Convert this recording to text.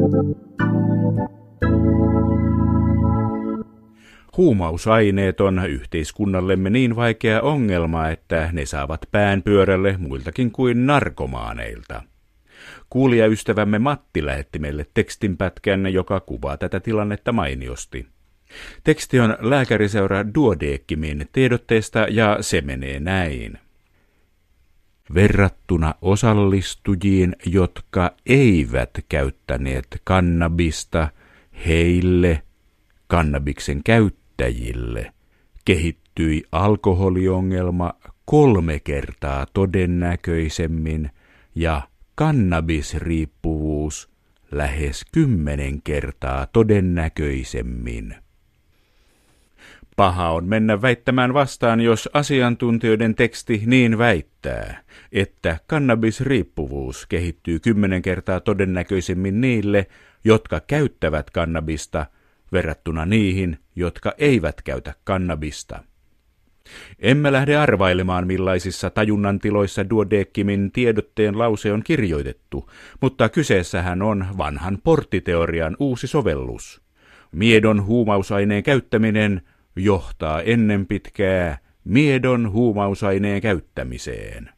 Huumausaineet on yhteiskunnallemme niin vaikea ongelma, että ne saavat pään pyörälle muiltakin kuin narkomaaneilta. Kuulijaystävämme Matti lähetti meille tekstinpätkän, joka kuvaa tätä tilannetta mainiosti. Teksti on lääkäriseura Duodecimin tiedotteesta ja se menee näin. Verrattuna osallistujiin, jotka eivät käyttäneet kannabista, heille, kannabiksen käyttäjille, kehittyi alkoholiongelma 3 kertaa todennäköisemmin ja kannabisriippuvuus lähes 10 kertaa todennäköisemmin. Paha on mennä väittämään vastaan, jos asiantuntijoiden teksti niin väittää, että kannabisriippuvuus kehittyy 10 kertaa todennäköisemmin niille, jotka käyttävät kannabista, verrattuna niihin, jotka eivät käytä kannabista. Emme lähde arvailemaan, millaisissa tajunnan tiloissa Duodecimin tiedotteen lause on kirjoitettu, mutta kyseessähän on vanhan porttiteorian uusi sovellus. Miedon huumausaineen käyttäminen johtaa ennen pitkää miedon huumausaineen käyttämiseen.